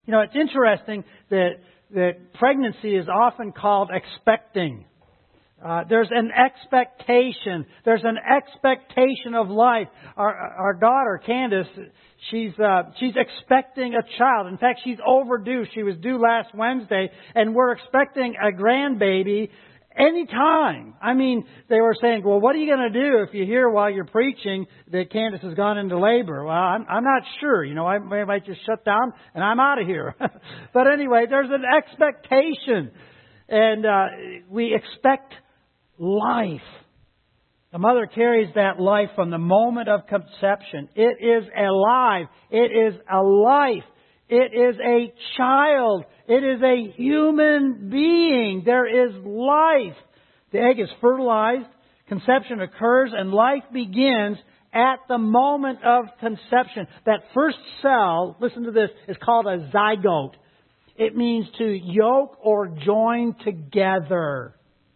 You know, it's interesting that pregnancy is often called expecting. There's an expectation. There's an expectation of life. Our daughter, Candace, she's expecting a child. In fact, she's overdue. She was due last Wednesday, and we're expecting a grandbaby anytime. I mean, they were saying, well, what are you going to do if you hear while you're preaching that Candace has gone into labor? Well, I'm not sure. You know, I might just shut down and I'm out of here. But anyway, there's an expectation. And we expect life. The mother carries that life from the moment of conception. It is alive. It is a life. It is a child. It is a human being. There is life. The egg is fertilized. Conception occurs and life begins at the moment of conception. That first cell, listen to this, is called a zygote. It means to yoke or join together.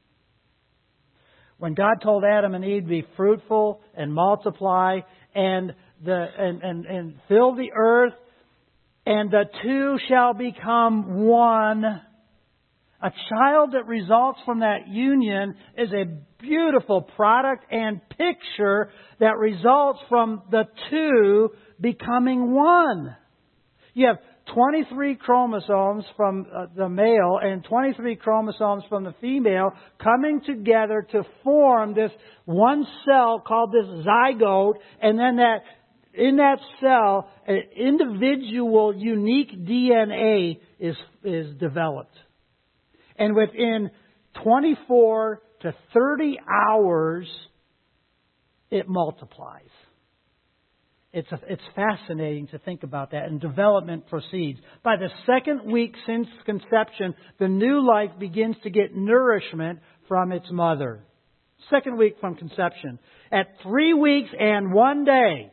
When God told Adam and Eve to be fruitful and multiply and fill the earth, and the two shall become one. A child that results from that union is a beautiful product and picture that results from the two becoming one. You have 23 chromosomes from the male and 23 chromosomes from the female coming together to form this one cell called this zygote, and then in that cell, an individual, unique DNA is developed. And within 24 to 30 hours, it multiplies. It's fascinating to think about that. And development proceeds. By the second week since conception, the new life begins to get nourishment from its mother. Second week from conception. At 3 weeks and 1 day,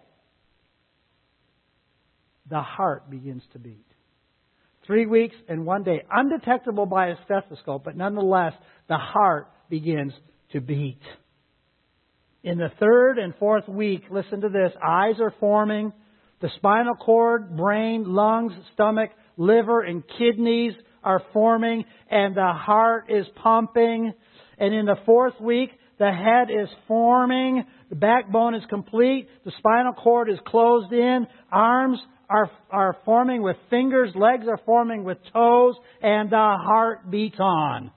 the heart begins to beat. 3 weeks and 1 day. Undetectable by a stethoscope, but nonetheless, the heart begins to beat. In the third and fourth week, listen to this, eyes are forming. The spinal cord, brain, lungs, stomach, liver, and kidneys are forming. And the heart is pumping. And in the fourth week, the head is forming. The backbone is complete. The spinal cord is closed in. Arms are forming with fingers. Legs are forming with toes. And the heart beats on.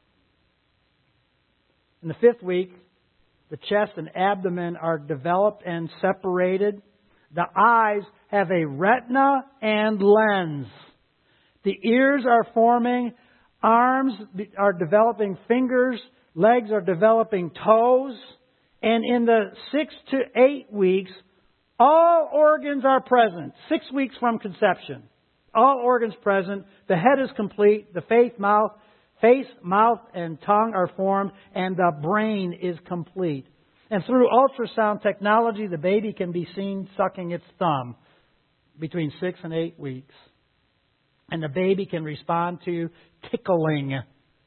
In the fifth week, the chest and abdomen are developed and separated. The eyes have a retina and lens. The ears are forming. Arms are developing fingers. Legs are developing toes. And in the 6 to 8 weeks, all organs are present. 6 weeks from conception. All organs present. The head is complete. The face, mouth, and tongue are formed. And the brain is complete. And through ultrasound technology, the baby can be seen sucking its thumb between 6 and 8 weeks. And the baby can respond to tickling.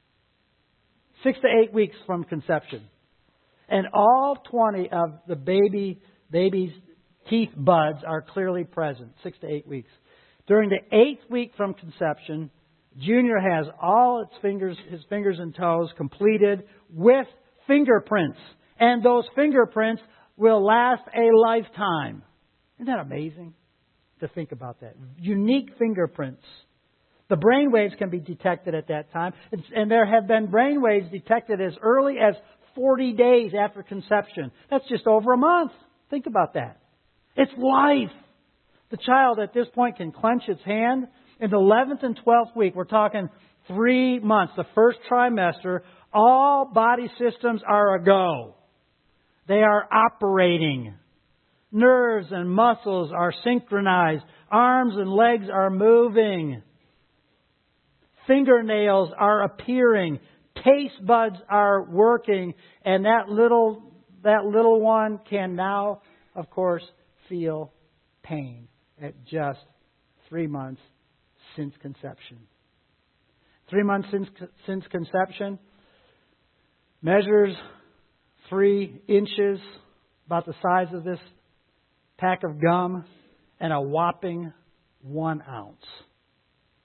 6 to 8 weeks from conception. And all 20 of the baby's teeth buds are clearly present. 6 to 8 weeks. During the 8th week from conception, Junior has all his fingers and toes completed with fingerprints. And those fingerprints will last a lifetime. Isn't that amazing to think about that? Unique fingerprints. The brain waves can be detected at that time. And there have been brain waves detected as early as 40 days after conception. That's just over a month. Think about that. It's life. The child at this point can clench its hand. In the 11th and 12th week, we're talking 3 months, the first trimester, all body systems are a-go. They are operating. Nerves and muscles are synchronized. Arms and legs are moving. Fingernails are appearing. Taste buds are working. And that little one can now, of course, feel pain at just 3 months since conception. 3 months since conception, measures 3 inches, about the size of this pack of gum, and a whopping 1 ounce.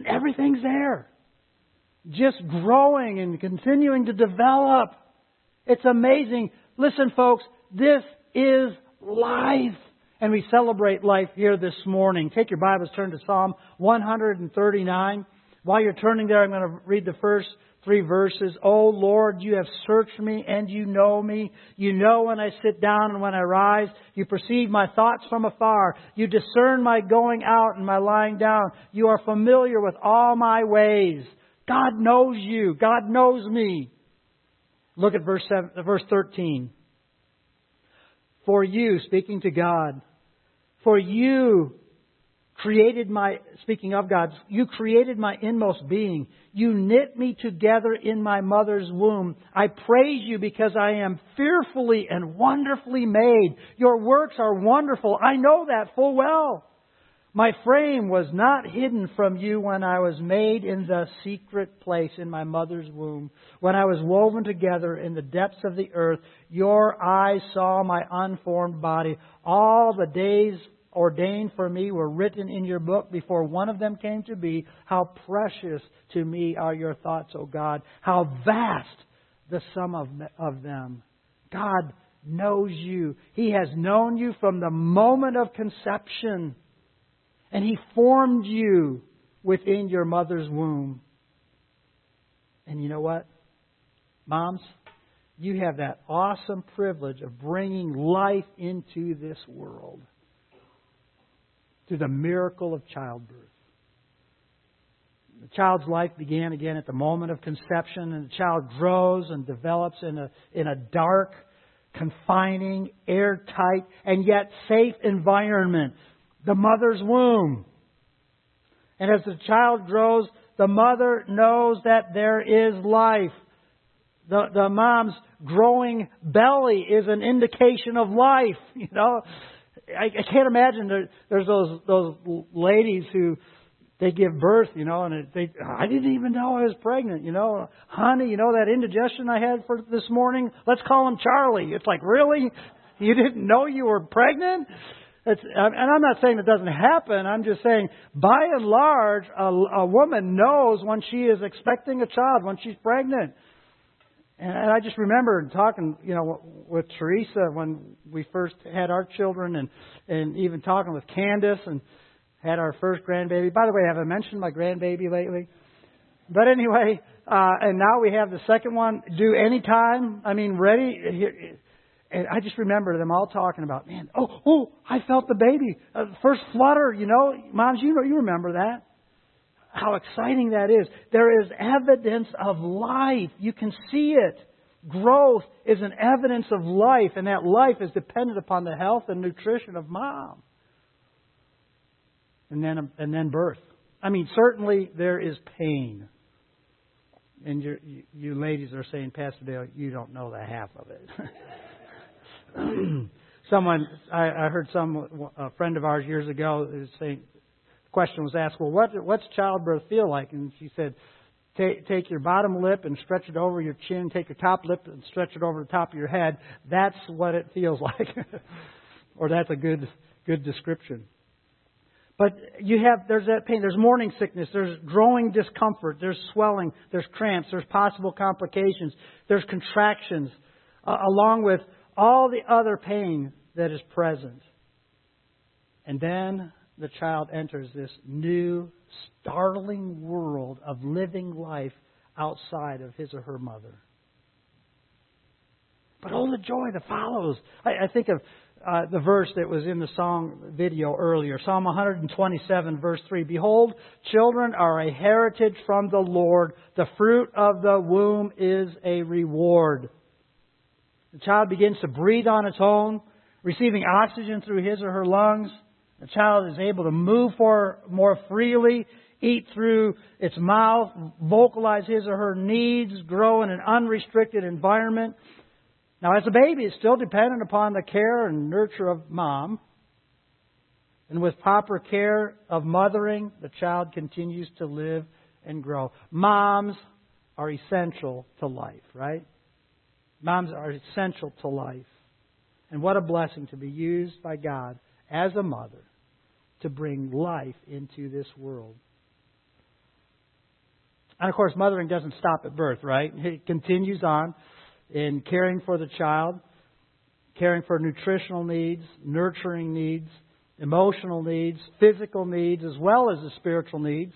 And everything's there. Just growing and continuing to develop. It's amazing. Listen, folks, this is life. And we celebrate life here this morning. Take your Bibles, turn to Psalm 139. While you're turning there, I'm going to read the first 3 verses. Oh Lord, you have searched me and you know me. You know when I sit down and when I rise. You perceive my thoughts from afar. You discern my going out and my lying down. You are familiar with all my ways. God knows you. God knows me. Look at verse 13. For you, speaking to God, for you created speaking of God, you created my inmost being. You knit me together in my mother's womb. I praise you because I am fearfully and wonderfully made. Your works are wonderful. I know that full well. My frame was not hidden from you when I was made in the secret place in my mother's womb. When I was woven together in the depths of the earth, your eyes saw my unformed body. All the days ordained for me were written in your book before one of them came to be. How precious to me are your thoughts, O God. How vast the sum of them. God knows you. He has known you from the moment of conception. And He formed you within your mother's womb. And you know what? Moms, you have that awesome privilege of bringing life into this world through the miracle of childbirth. The child's life began again at the moment of conception, and the child grows and develops in a dark, confining, airtight, and yet safe environment. The mother's womb. And as the child grows, the mother knows that there is life. The mom's growing belly is an indication of life. You know, I can't imagine there's those ladies who they give birth, you know, and I didn't even know I was pregnant, you know. Honey, you know that indigestion I had for this morning? Let's call him Charlie. It's like, really? You didn't know you were pregnant? And I'm not saying it doesn't happen. I'm just saying, by and large, a woman knows when she is expecting a child, when she's pregnant. And I just remember talking, you know, with Teresa when we first had our children, and even talking with Candace and had our first grandbaby. By the way, have I mentioned my grandbaby lately? But anyway, and now we have the second one due anytime. I mean, ready. And I just remember them all talking about, man, I felt the baby. First flutter, you know. Moms, you remember that. How exciting that is. There is evidence of life. You can see it. Growth is an evidence of life, and that life is dependent upon the health and nutrition of mom. And then birth. I mean, certainly there is pain. And you ladies are saying, Pastor Dale, you don't know the half of it. I heard a friend of ours years ago saying, the question was asked, well, what's childbirth feel like? And she said, take your bottom lip and stretch it over your chin. Take your top lip and stretch it over the top of your head. That's what it feels like. Or that's a good description. But there's that pain, there's morning sickness, there's growing discomfort, there's swelling, there's cramps, there's possible complications, there's contractions, along with all the other pain that is present. And then the child enters this new, startling world of living life outside of his or her mother. But oh, the joy that follows. I think of the verse that was in the song video earlier. Psalm 127, verse 3. Behold, children are a heritage from the Lord. The fruit of the womb is a reward. The child begins to breathe on its own, receiving oxygen through his or her lungs. The child is able to move more freely, eat through its mouth, vocalize his or her needs, grow in an unrestricted environment. Now, as a baby, it's still dependent upon the care and nurture of mom. And with proper care of mothering, the child continues to live and grow. Moms are essential to life, right? Moms are essential to life. And what a blessing to be used by God as a mother to bring life into this world. And of course, mothering doesn't stop at birth, right? It continues on in caring for the child, caring for nutritional needs, nurturing needs, emotional needs, physical needs, as well as the spiritual needs.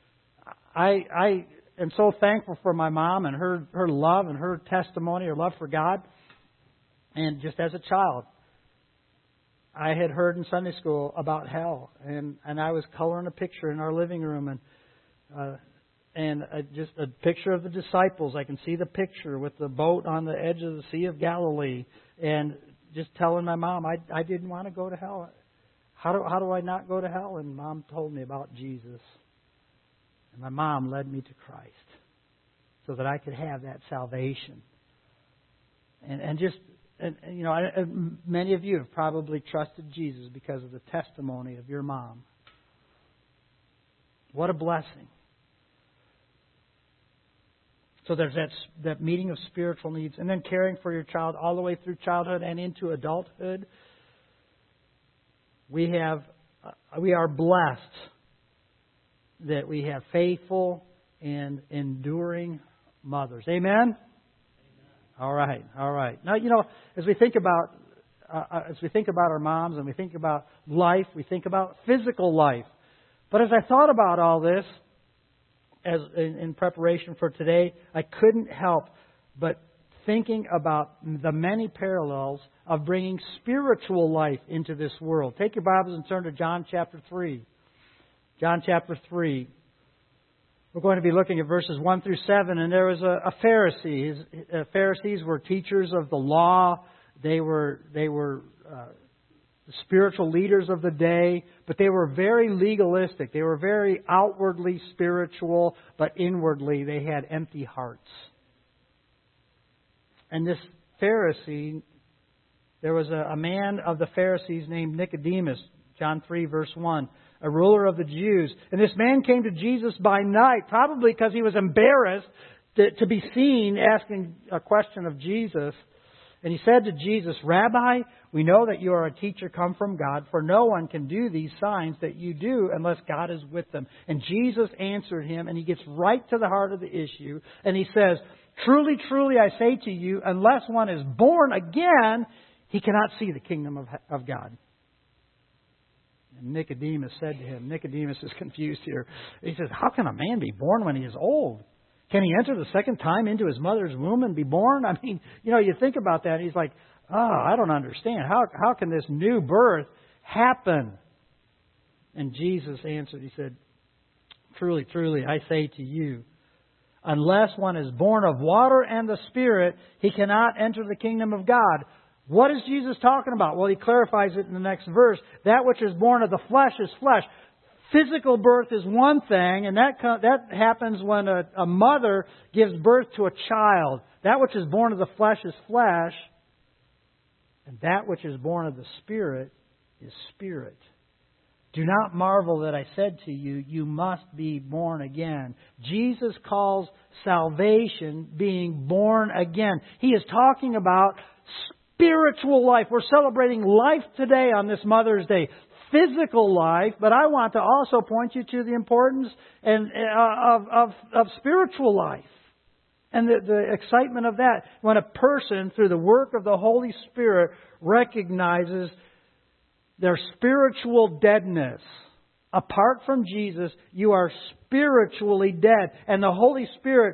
I am so thankful for my mom and her love and her testimony, her love for God. And just as a child, I had heard in Sunday school about hell, and I was coloring a picture in our living room, and just a picture of the disciples. I can see the picture with the boat on the edge of the Sea of Galilee, and just telling my mom I didn't want to go to hell. How do I not go to hell? And Mom told me about Jesus, and my mom led me to Christ so that I could have that salvation. And you know, many of you have probably trusted Jesus because of the testimony of your mom. What a blessing. So there's that meeting of spiritual needs, and then caring for your child all the way through childhood and into adulthood. We are blessed that we have faithful and enduring mothers. Amen? All right. Now, you know, as we think about our moms and we think about life, we think about physical life. But as I thought about all this, as in preparation for today, I couldn't help but thinking about the many parallels of bringing spiritual life into this world. Take your Bibles and turn to John chapter 3. John chapter 3. We're going to be looking at verses 1 through 7. And there was a Pharisee. Pharisees were teachers of the law. They were spiritual leaders of the day, but they were very legalistic. They were very outwardly spiritual, but inwardly they had empty hearts. And this Pharisee, there was a man of the Pharisees named Nicodemus, John 3, verse 1, a ruler of the Jews. And this man came to Jesus by night, probably because he was embarrassed to be seen asking a question of Jesus. And he said to Jesus, "Rabbi, we know that you are a teacher come from God, for no one can do these signs that you do unless God is with them." And Jesus answered him, and he gets right to the heart of the issue. And he says, "Truly, truly, I say to you, unless one is born again, he cannot see the kingdom of God." And Nicodemus said to him, Nicodemus is confused here. He says, "How can a man be born when he is old? Can he enter the second time into his mother's womb and be born?" I mean, you know, you think about that. And he's like, I don't understand. How can this new birth happen? And Jesus answered. He said, "Truly, truly, I say to you, unless one is born of water and the Spirit, he cannot enter the kingdom of God." What is Jesus talking about? Well, he clarifies it in the next verse. That which is born of the flesh is flesh. Physical birth is one thing, and that happens when a mother gives birth to a child. That which is born of the flesh is flesh, and that which is born of the Spirit is spirit. Do not marvel that I said to you, you must be born again. Jesus calls salvation being born again. He is talking about spiritual life. We're celebrating life today on this Mother's Day. Physical life, but I want to also point you to the importance of spiritual life and the excitement of that. When a person, through the work of the Holy Spirit, recognizes their spiritual deadness. Apart from Jesus, you are spiritually dead. And the Holy Spirit,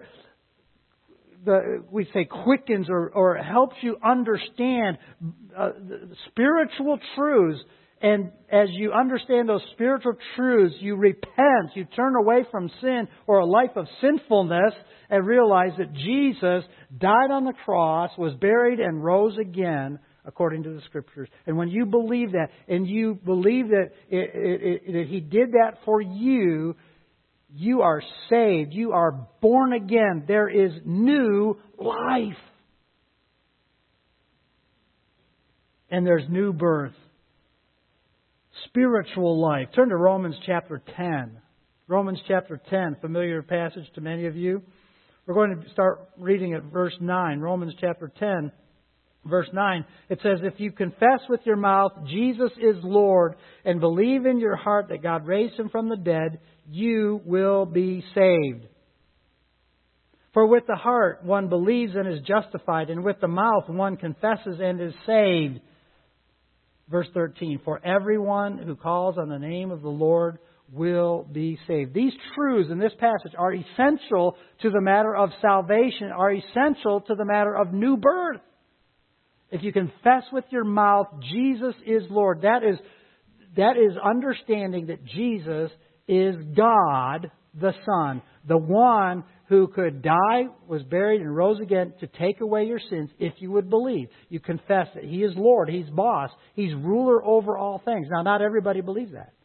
we say, quickens or helps you understand the spiritual truths. And as you understand those spiritual truths, you repent, you turn away from sin or a life of sinfulness and realize that Jesus died on the cross, was buried, and rose again according to the Scriptures. And when you believe that, and you believe that He did that for you, you are saved. You are born again. There is new life. And there's new birth. Spiritual life. Turn to Romans chapter 10. Romans chapter 10, familiar passage to many of you. We're going to start reading at verse 9. Romans chapter 10, verse 9. It says, "If you confess with your mouth Jesus is Lord and believe in your heart that God raised Him from the dead, you will be saved." For with the heart one believes and is justified, and with the mouth one confesses and is saved. Verse 13, for everyone who calls on the name of the Lord will be saved. These truths in this passage are essential to the matter of salvation, are essential to the matter of new birth. If you confess with your mouth Jesus is Lord, that is understanding that Jesus is God the Son, the one who could die, was buried, and rose again to take away your sins if you would believe. You confess that He is Lord, He's boss, He's ruler over all things. Now, not everybody believes that.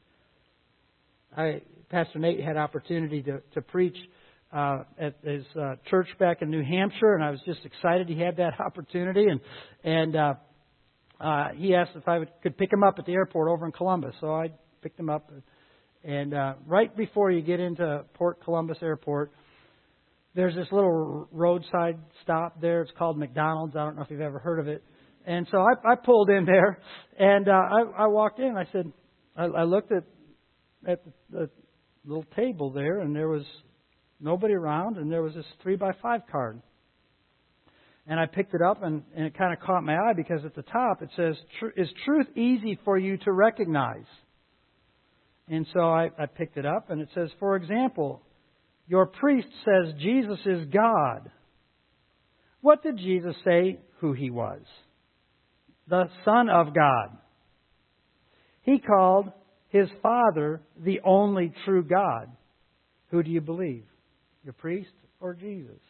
Pastor Nate had opportunity to preach at his church back in New Hampshire, and I was just excited he had that opportunity. And he asked if I could pick him up at the airport over in Columbus. So I picked him up. And right before you get into Port Columbus Airport, there's this little roadside stop there. It's called McDonald's. I don't know if you've ever heard of it. And so I pulled in there, and I walked in. And I said, I looked at the little table there, and there was nobody around, and there was this 3x5 card. And I picked it up, and it kind of caught my eye because at the top it says, is truth easy for you to recognize? And so I picked it up, and it says, for example, your priest says Jesus is God. What did Jesus say who He was? The Son of God. He called His Father the only true God. Who do you believe? Your priest or Jesus?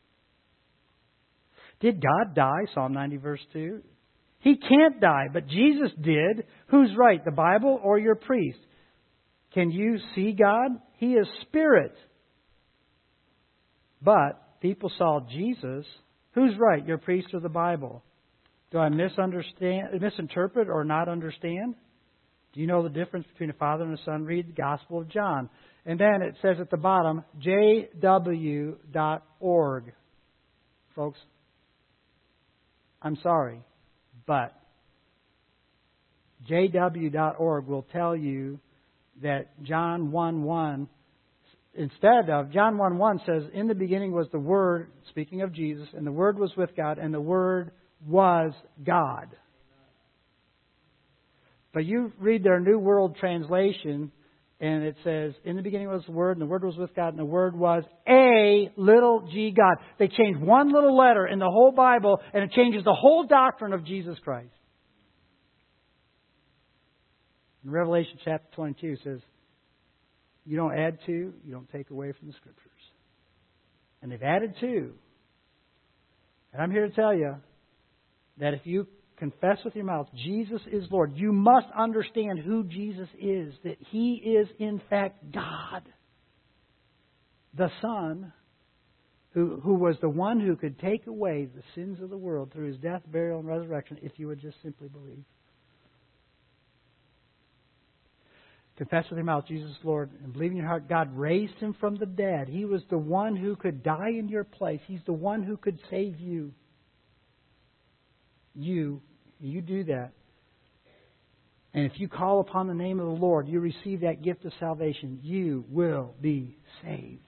Did God die? Psalm 90 verse 2. He can't die, but Jesus did. Who's right, the Bible or your priest? Can you see God? He is spirit. But people saw Jesus. Who's right, your priest or the Bible? Do I misinterpret or not understand? Do you know the difference between a father and a son? Read the Gospel of John. And then it says at the bottom, jw.org. Folks, I'm sorry, but jw.org will tell you that John 1:1, instead of, John 1:1 says, in the beginning was the Word, speaking of Jesus, and the Word was with God, and the Word was God. But you read their New World Translation, and it says, in the beginning was the Word, and the Word was with God, and the Word was a little g God. They changed one little letter in the whole Bible, and it changes the whole doctrine of Jesus Christ. In Revelation chapter 22 it says, you don't add to, you don't take away from the Scriptures. And they've added to. And I'm here to tell you that if you confess with your mouth Jesus is Lord, you must understand who Jesus is, that He is in fact God, the Son, who was the one who could take away the sins of the world through His death, burial, and resurrection if you would just simply believe. Confess with your mouth Jesus is Lord, and believe in your heart God raised Him from the dead. He was the one who could die in your place. He's the one who could save you. You do that. And if you call upon the name of the Lord, you receive that gift of salvation. You will be saved.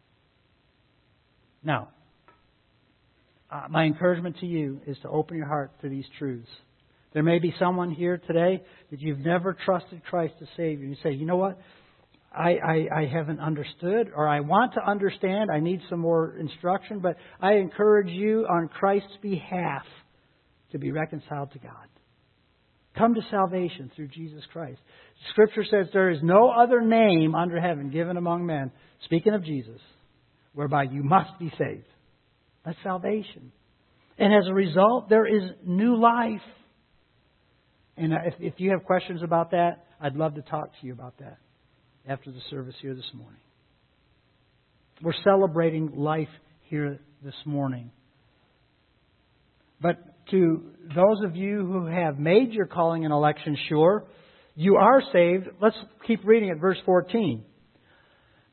Now, my encouragement to you is to open your heart to these truths. There may be someone here today that you've never trusted Christ to save you. You say, you know what? I haven't understood, or I want to understand. I need some more instruction. But I encourage you on Christ's behalf to be reconciled to God. Come to salvation through Jesus Christ. Scripture says there is no other name under heaven given among men, speaking of Jesus, whereby you must be saved. That's salvation. And as a result, there is new life. And if you have questions about that, I'd love to talk to you about that after the service here this morning. We're celebrating life here this morning. But to those of you who have made your calling and election sure, you are saved. Let's keep reading at verse 14.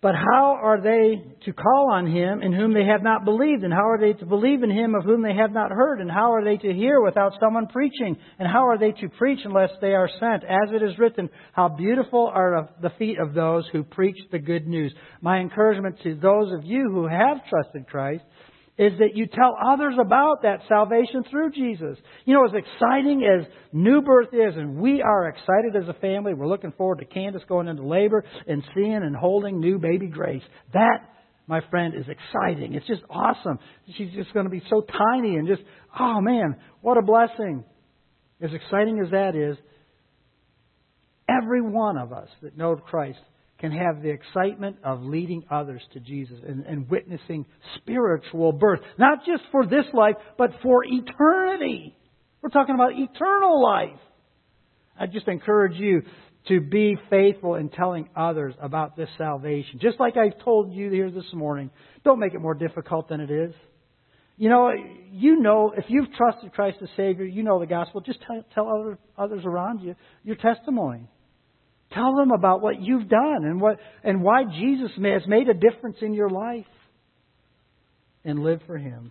But how are they to call on Him in whom they have not believed? And how are they to believe in Him of whom they have not heard? And how are they to hear without someone preaching? And how are they to preach unless they are sent? As it is written, how beautiful are the feet of those who preach the good news. My encouragement to those of you who have trusted Christ is that you tell others about that salvation through Jesus. You know, as exciting as new birth is, and we are excited as a family, we're looking forward to Candace going into labor and seeing and holding new baby Grace. That, my friend, is exciting. It's just awesome. She's just going to be so tiny and just, oh man, what a blessing. As exciting as that is, every one of us that know Christ can have the excitement of leading others to Jesus and witnessing spiritual birth. Not just for this life, but for eternity. We're talking about eternal life. I just encourage you to be faithful in telling others about this salvation. Just like I told you here this morning, don't make it more difficult than it is. You know, if you've trusted Christ as Savior, you know the gospel. Just tell others around you your testimony. Tell them about what you've done and why Jesus has made a difference in your life. And live for Him.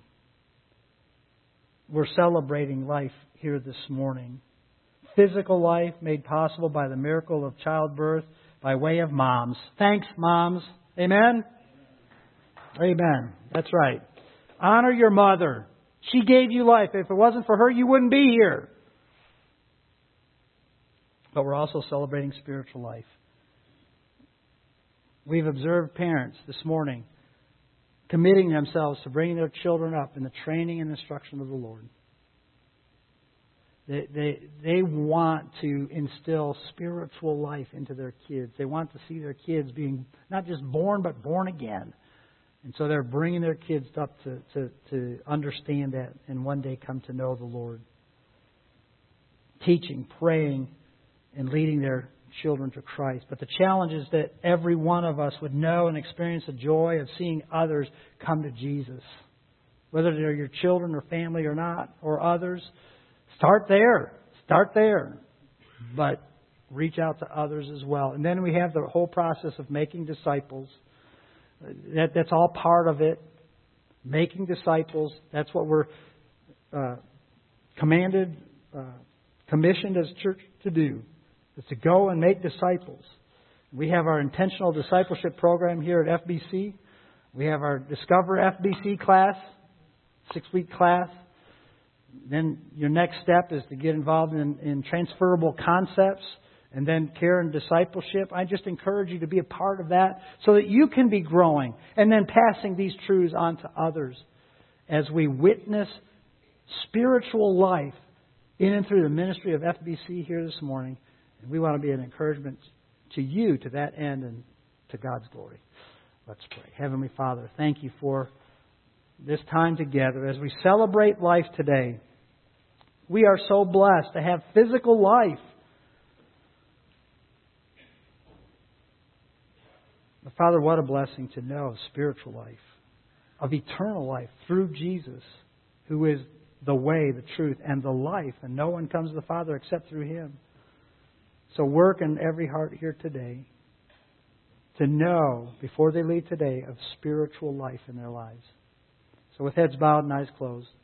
We're celebrating life here this morning. Physical life made possible by the miracle of childbirth by way of moms. Thanks, moms. Amen? Amen. That's right. Honor your mother. She gave you life. If it wasn't for her, you wouldn't be here. But we're also celebrating spiritual life. We've observed parents this morning committing themselves to bringing their children up in the training and instruction of the Lord. They want to instill spiritual life into their kids. They want to see their kids being not just born, but born again. And so they're bringing their kids up to understand that and one day come to know the Lord. Teaching, praying, and leading their children to Christ. But the challenge is that every one of us would know and experience the joy of seeing others come to Jesus. Whether they're your children or family or not, or others, start there. Start there. But reach out to others as well. And then we have the whole process of making disciples. That's all part of it. Making disciples. That's what we're commissioned as a church to do. Is to go and make disciples. We have our intentional discipleship program here at FBC. We have our Discover FBC class, 6-week class. Then your next step is to get involved in transferable concepts and then care and discipleship. I just encourage you to be a part of that so that you can be growing and then passing these truths on to others as we witness spiritual life in and through the ministry of FBC here this morning. And we want to be an encouragement to you to that end and to God's glory. Let's pray. Heavenly Father, thank you for this time together as we celebrate life today. We are so blessed to have physical life. But Father, what a blessing to know spiritual life, of eternal life through Jesus, who is the way, the truth, and the life. And no one comes to the Father except through Him. So work in every heart here today to know, before they leave today, of spiritual life in their lives. So with heads bowed and eyes closed,